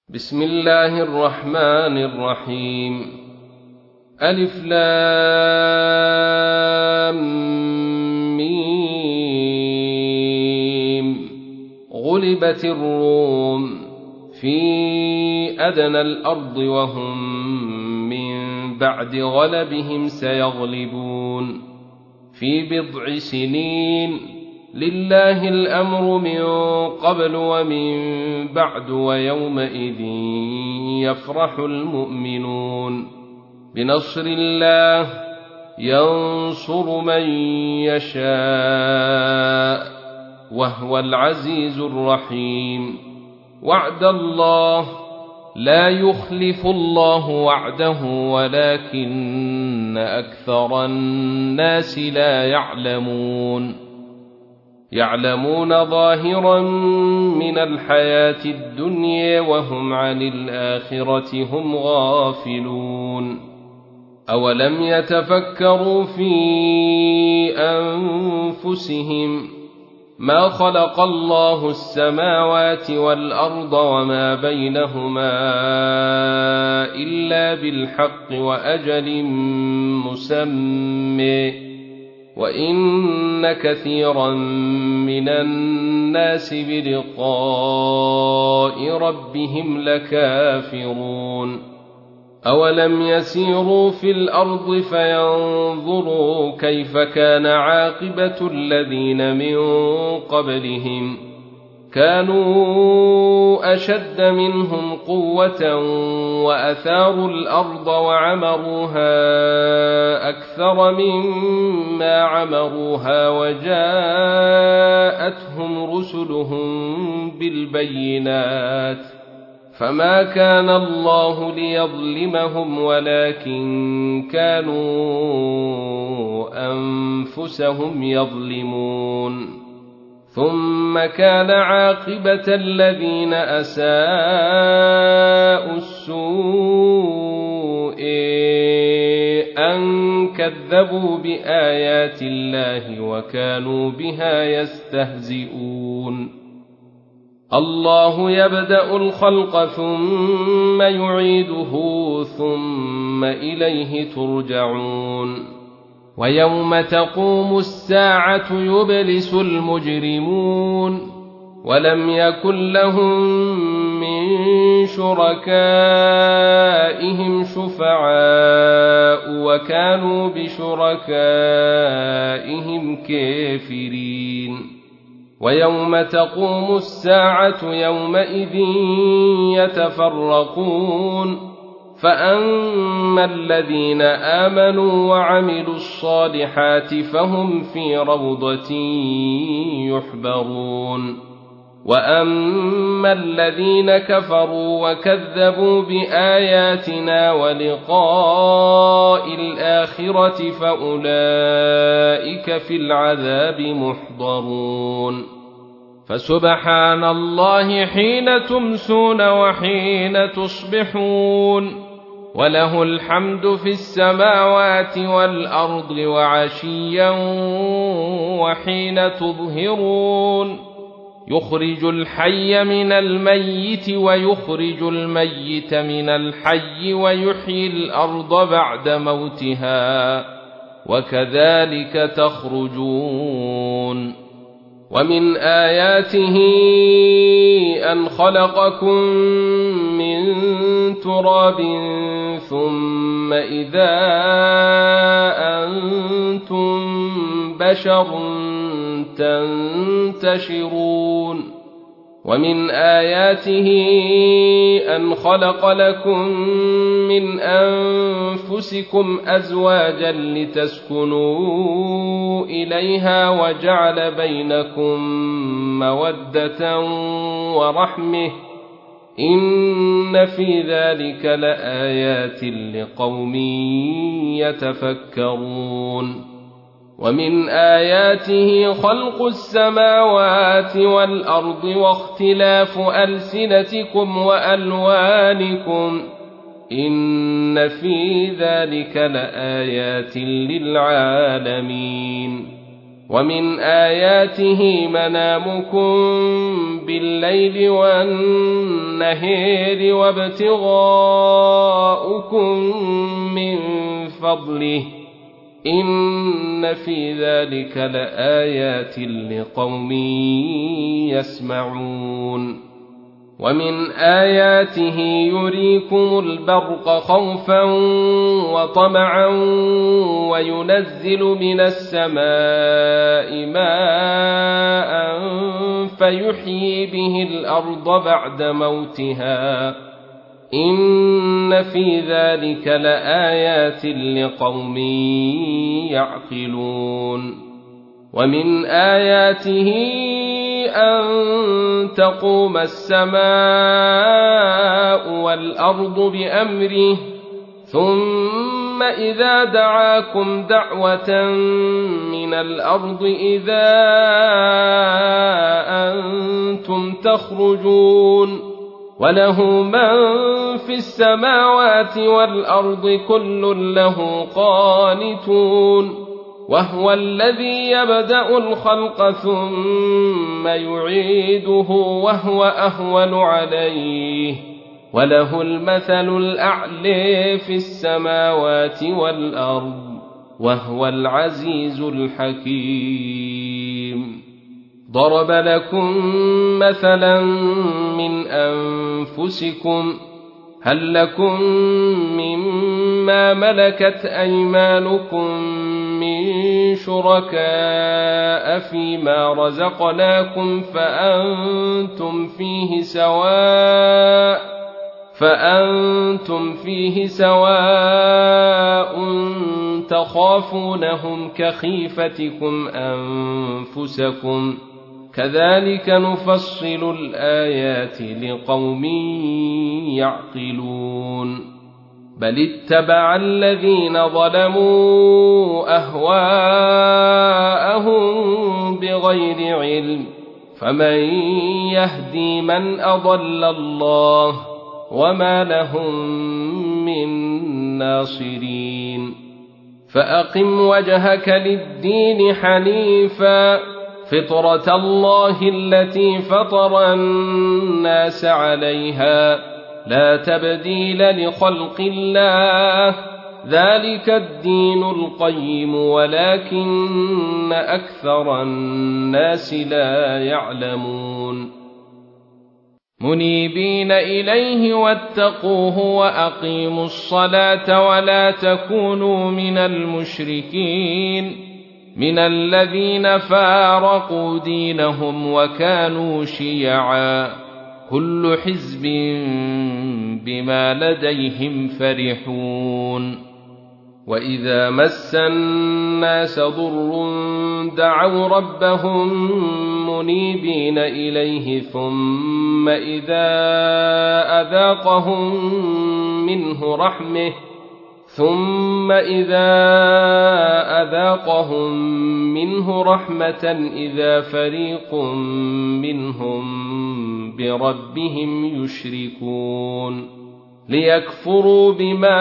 بسم الله الرحمن الرحيم. ألف لام ميم. غلبت الروم في أدنى الأرض وهم من بعد غلبهم سيغلبون في بضع سنين. لله الأمر من قبل ومن بعد ويومئذ يفرح المؤمنون بنصر الله ينصر من يشاء وهو العزيز الرحيم. وعد الله لا يخلف الله وعده ولكن أكثر الناس لا يعلمون ظاهرا من الحياة الدنيا وهم عن الآخرة هم غافلون. أولم يتفكروا في أنفسهم ما خلق الله السماوات والأرض وما بينهما إلا بالحق وأجل مسمى وإن كثيرا من الناس بلقاء ربهم لكافرون. أولم يسيروا في الأرض فينظروا كيف كان عاقبة الذين من قبلهم كانوا أشد منهم قوة وأثاروا الأرض وعمروها أكثر مما عمروها وجاءتهم رسلهم بالبينات فما كان الله ليظلمهم ولكن كانوا أنفسهم يظلمون. ثم كان عاقبة الذين أساءوا السوء أن كذبوا بآيات الله وكانوا بها يستهزئون. الله يبدأ الخلق ثم يعيده ثم إليه ترجعون. ويوم تقوم الساعة يبلس المجرمون ولم يكن لهم من شركائهم شفعاء وكانوا بشركائهم كافرين. ويوم تقوم الساعة يومئذ يتفرقون فأما الذين آمنوا وعملوا الصالحات فهم في روضة يحبرون. وأما الذين كفروا وكذبوا بآياتنا ولقاء الآخرة فأولئك في العذاب محضرون. فسبحان الله حين تمسون وحين تصبحون وله الحمد في السماوات والأرض وعشيا وحين تظهرون. يخرج الحي من الميت ويخرج الميت من الحي ويحيي الأرض بعد موتها وكذلك تخرجون. ومن آياته أن خلقكم من تراب ثم إذا أنتم بشر تنتشرون. ومن آياته أن خلق لكم من أنفسكم أزواجا لتسكنوا إليها وجعل بينكم مودة ورحمة إن في ذلك لآيات لقوم يتفكرون. ومن آياته خلق السماوات والأرض واختلاف ألسنتكم وألوانكم إن في ذلك لآيات للعالمين. ومن آياته منامكم بالليل والنهار وابتغاؤكم من فضله إن في ذلك لآيات لقوم يسمعون ومن آياته يريكم البرق خوفا وطمعا وينزل من السماء ماء فيحيي به الأرض بعد موتها إن في ذلك لآيات لقوم يعقلون ومن آياته أن تقوم السماء والأرض بأمره ثم إذا دعاكم دعوة من الأرض إذا أنتم تخرجون وله من في السماوات والأرض كل له قانتون وهو الذي يبدأ الخلق ثم يعيده وهو أهون عليه وله المثل الأعلى في السماوات والأرض وهو العزيز الحكيم ضرب لكم مثلا من أنفسكم هل لكم مما ملكت أيمانكم من شركاء فيما رزقناكم فأنتم فيه سواء تخافونهم كخيفتكم أنفسكم كذلك نفصل الآيات لقوم يعقلون بل اتبع الذين ظلموا أهواءهم بغير علم فمن يهدي من أضل الله وما لهم من ناصرين فأقم وجهك للدين حنيفا فطرة الله التي فطر الناس عليها لا تبديل لخلق الله ذلك الدين القيم ولكن أكثر الناس لا يعلمون منيبين إليه واتقوه وأقيموا الصلاة ولا تكونوا من المشركين من الذين فارقوا دينهم وكانوا شيعا كل حزب بما لديهم فرحون وإذا مس الناس ضر دعوا ربهم منيبين إليه ثم إذا أذاقهم منه رحمة إذا فريق منهم بربهم يشركون ليكفروا بما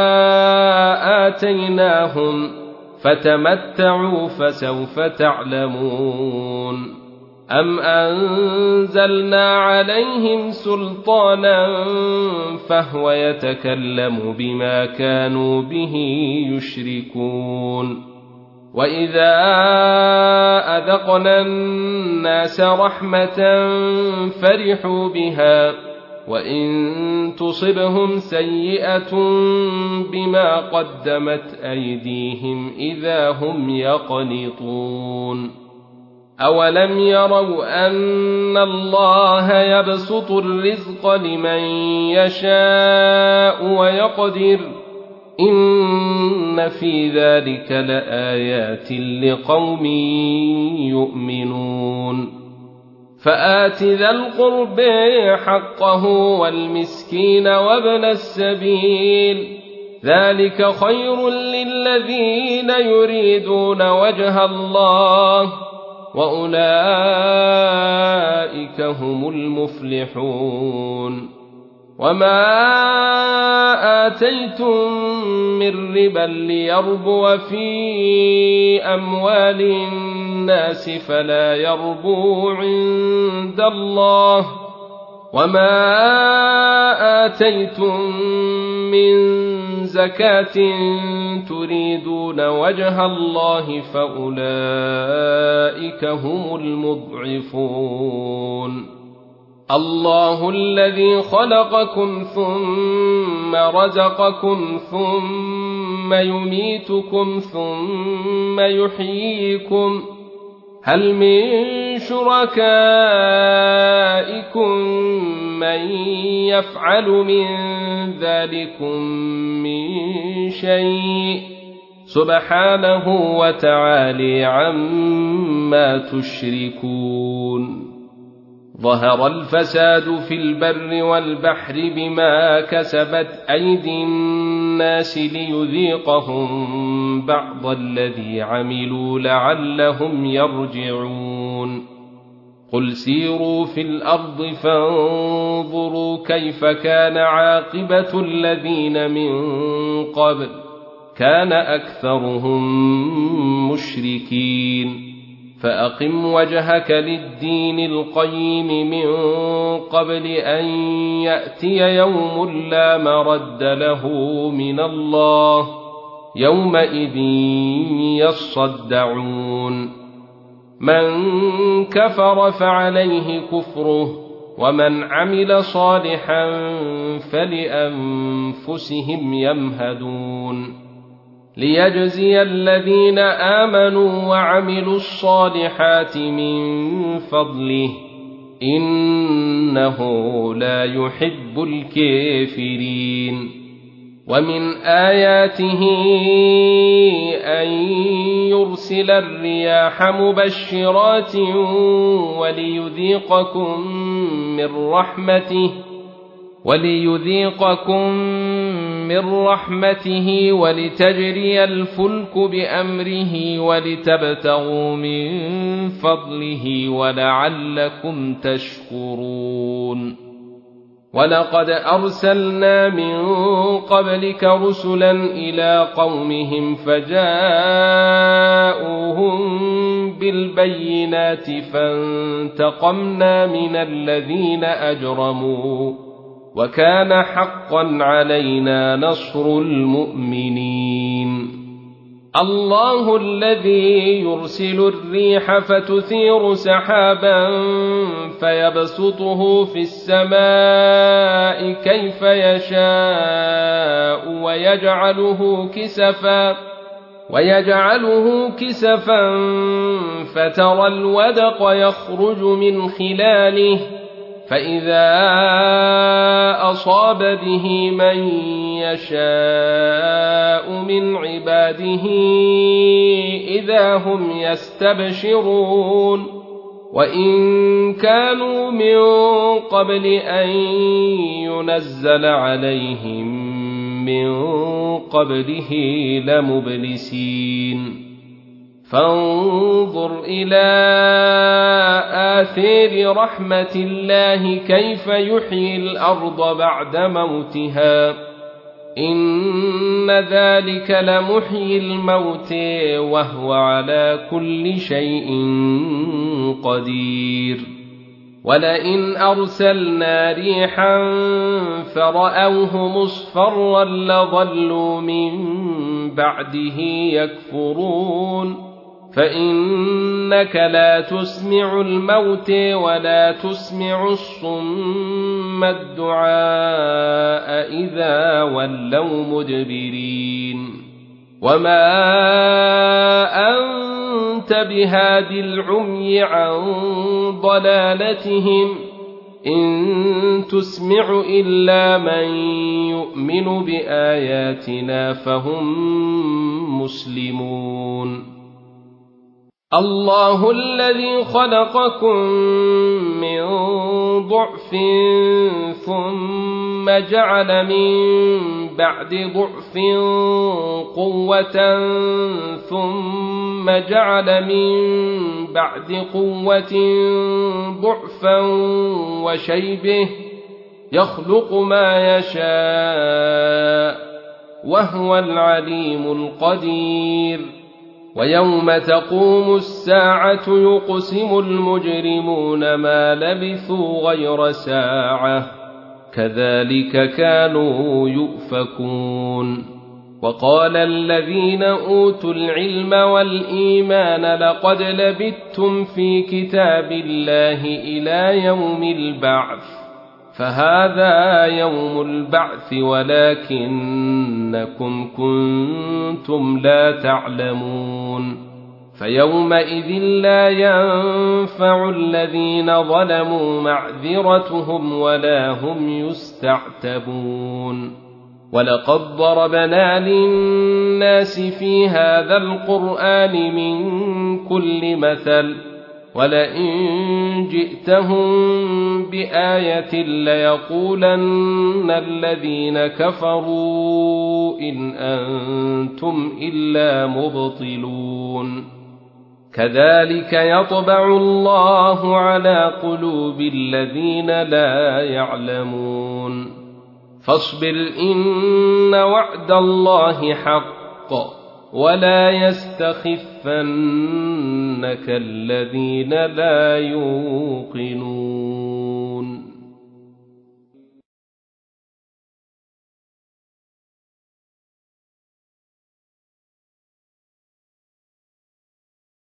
آتيناهم فتمتعوا فسوف تعلمون أم أنزلنا عليهم سلطانا فهو يتكلم بما كانوا به يشركون وإذا أذقنا الناس رحمة فرحوا بها وإن تصبهم سيئة بما قدمت أيديهم إذا هم يقنطون أولم يروا أن الله يبسط الرزق لمن يشاء ويقدر إن في ذلك لآيات لقوم يؤمنون فآت ذا القرب حقه والمسكين وابن السبيل ذلك خير للذين يريدون وجه الله وأولئك هم المفلحون وما آتيتم من ربا ليربو في أموال الناس فلا يربو عند الله وما آتيتم من زكاة تريدون وجه الله فأولئك هم المضعفون الله الذي خلقكم ثم رزقكم ثم يميتكم ثم يحييكم هل من شركائكم من يفعل من ذلكم من شيء سبحانه وتعالى عما تشركون ظهر الفساد في البر والبحر بما كسبت أيدي الناس ليذيقهم بعض الذي عملوا لعلهم يرجعون قل سيروا في الأرض فانظروا كيف كان عاقبة الذين من قبل كان أكثرهم مشركين فأقم وجهك للدين القيم من قبل أن يأتي يوم لا مرد له من الله يومئذ يصدعون من كفر فعليه كفره ومن عمل صالحا فلأنفسهم يمهدون ليجزي الذين آمنوا وعملوا الصالحات من فضله إنه لا يحب الكافرين ومن آياته أن يرسل الرياح مبشرات وليذيقكم من رحمته ولتجري الفلك بأمره ولتبتغوا من فضله ولعلكم تشكرون ولقد أرسلنا من قبلك رسلا إلى قومهم فجاءوهم بالبينات فانتقمنا من الذين أجرموا وكان حقا علينا نصر المؤمنين الله الذي يرسل الريح فتثير سحابا فيبسطه في السماء كيف يشاء ويجعله كسفا فترى الودق يخرج من خلاله فإذا أصاب به من يشاء من عباده إذا هم يستبشرون وإن كانوا من قبل أن ينزل عليهم من قبله لمبلسين فانظر إلى آثار رحمة الله كيف يحيي الأرض بعد موتها إن ذلك لمحيي الموت وهو على كل شيء قدير ولئن أرسلنا ريحا فرأوه مصفرا لظلوا من بعده يكفرون فإنك لا تسمع الموت ولا تسمع الصم الدعاء إذا ولوا مدبرين وما أنت بهاد العمي عن ضلالتهم إن تسمع إلا من يؤمن بآياتنا فهم مسلمون الله الذي خلقكم من ضعف ثم جعل من بعد ضعف قوة ثم جعل من بعد قوة ضعفا وشيبه يخلق ما يشاء وهو العليم القدير ويوم تقوم الساعة يقسم المجرمون ما لبثوا غير ساعة كذلك كانوا يؤفكون. وقال الذين أوتوا العلم والإيمان لقد لبثتم في كتاب الله إلى يوم البعث فهذا يوم البعث ولكنكم كنتم لا تعلمون. فيومئذ لا ينفع الذين ظلموا معذرتهم ولا هم يستعتبون. ولقد ضربنا للناس في هذا القرآن من كل مثل ولئن جئتهم بآية ليقولن الذين كفروا إن أنتم إلا مبطلون. كذلك يطبع الله على قلوب الذين لا يعلمون. فاصبر إن وعد الله حق ولا يستخفنك الذين لا يوقنون.